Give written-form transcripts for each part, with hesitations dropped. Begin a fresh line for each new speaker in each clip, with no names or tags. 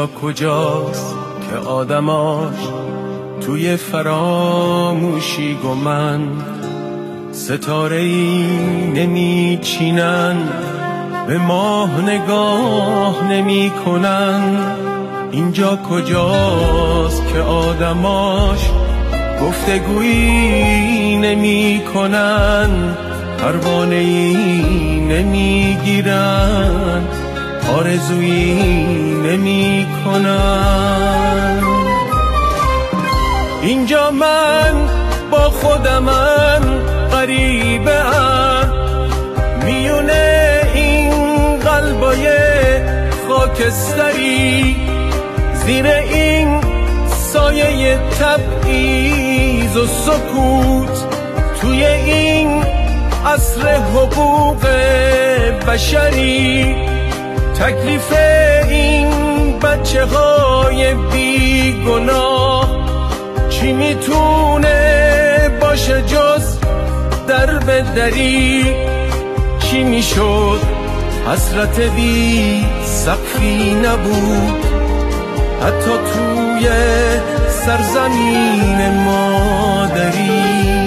اینجا کجاست که آدماش توی فراموشی گمن، ستاره‌ای نمیچینن، به ماه نگاه نمی کنن. اینجا کجاست که آدماش گفتگویی نمی کنن، پروانه‌ای نمی گیرن، آرزویی نمی کنن. اینجا من با خودمم غریبه‌ام، میونه این قلبای خاکستری، زیر این سایه تبعیض و سکوت، توی این عصر حقوق بشری. تکلیف این بچه های بیگناه چی میتونه باشه جز در بدری؟ چی میشد حسرت بی سقفی نبود حتی توی سرزمین مادری؟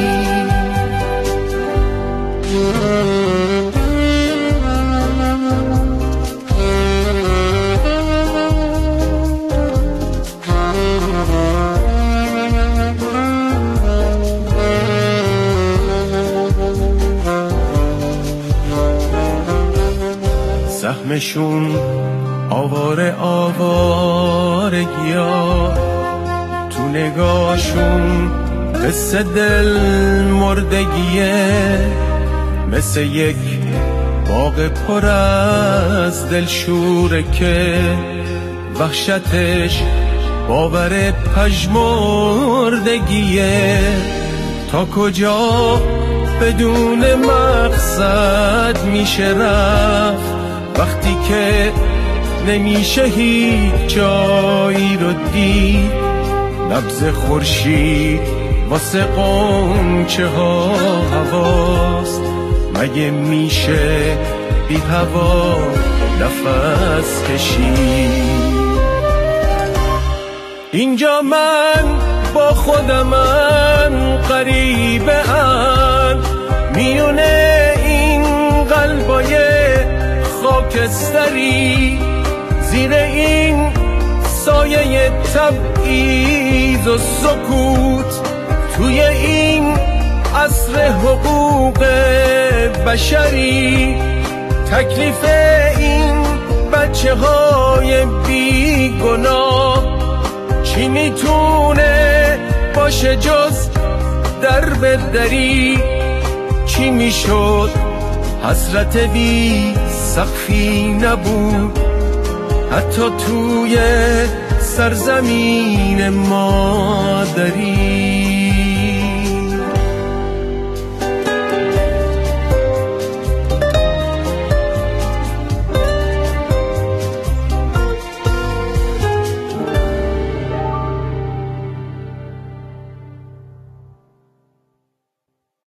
سهمشون آوارگیا، تو نگاهشون قصه دل مردگیه، مثل یک باغ پر از دلشوره که وحشتش باور پژمردگیه. تا کجا بدون مقصد میشه رفت وقتی که نمیشه هیچ جایی رو دید؟ نبض خورشید واسه قنچه ها هواست، مگه میشه بی هوا نفس کشید؟ اینجا من با خودمم غریبه‌ام، میونه این قلبای خاکستری، زیر این سایه تبعیض و سکوت، توی این عصر حقوق بشری. تکلیف این بچه های بیگناه چی میتونه باشه جز در بدری؟ چی میشد حسرت بی سقفی نبود حتی توی سرزمین مادری؟